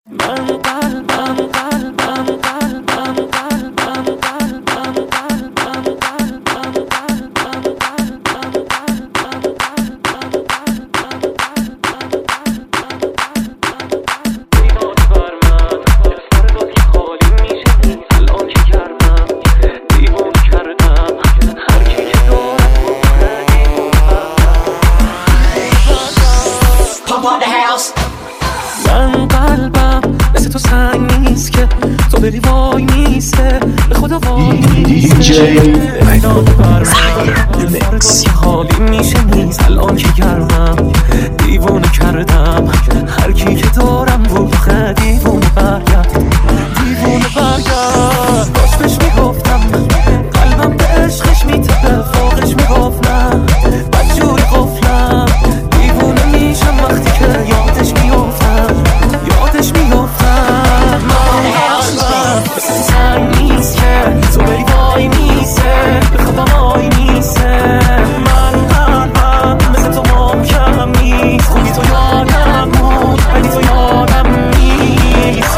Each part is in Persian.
من قلبم مثل تو سنگ نیست که تو بری وای نیسته به خدا وای نیسته اینا برمم حالی میشه نیست الان که گرمم دیوونه کردم هر کی که دارم بخه دیوونه برگرد باش بهش میگفتم قلبم به عشقش میتپه فوقش میگفتم بدجوری قفلم دیوونه میشم وقتی که یادش میافتم من قلبم مثل سنگ نیست که تو بری وای نیسته به خودم وای نیسته من قلبم مثل تو محکم نیست خوبی تو یادم بود ولی تو یادم نیست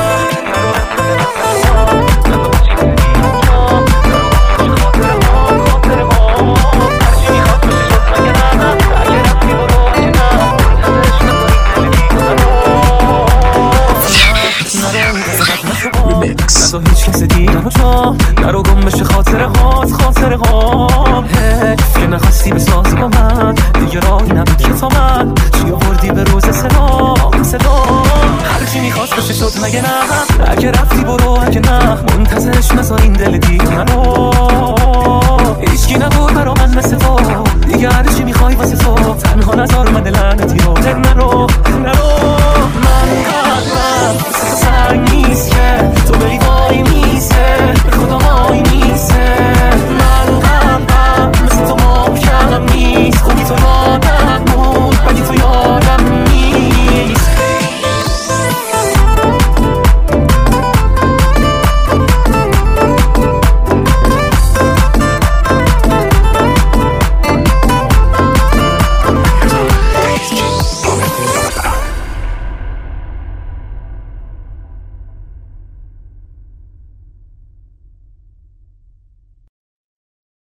تو هیچ کس دیدم و جا نرو گم بشه خاطر حیف که نخواستی بسازی با من دیگه راهی نبود که تا من چی آوردی به روز صدا هرچی میخواست بشه شد مگه نه اگه رفتی برو اگه نه منتظرش مثلا این دل دیگه منو هیچکی نبود برا من مثل تو دیگه هرچی میخوای واسه تو تنها نذار من لعنتی رو نرو من